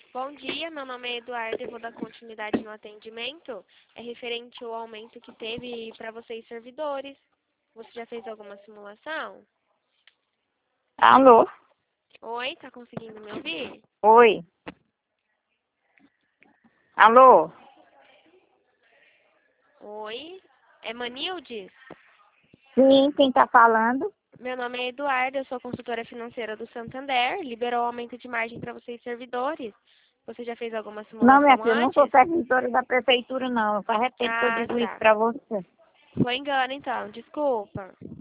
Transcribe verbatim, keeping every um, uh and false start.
Bom dia, meu nome é Eduardo e vou dar continuidade no atendimento. É referente ao aumento que teve para vocês servidores. Você já fez alguma simulação? Alô? Oi, tá conseguindo me ouvir? Oi. Alô? Oi, é Manildes? Sim, quem tá falando? Meu nome é Eduardo, eu sou consultora financeira do Santander. Liberou o aumento de margem para vocês servidores. Você já fez alguma Não, minha simulação filha, eu não sou antes? servidora da prefeitura, não. Faz tempo que eu Ah, digo isso tá. pra você. Foi engano então, desculpa.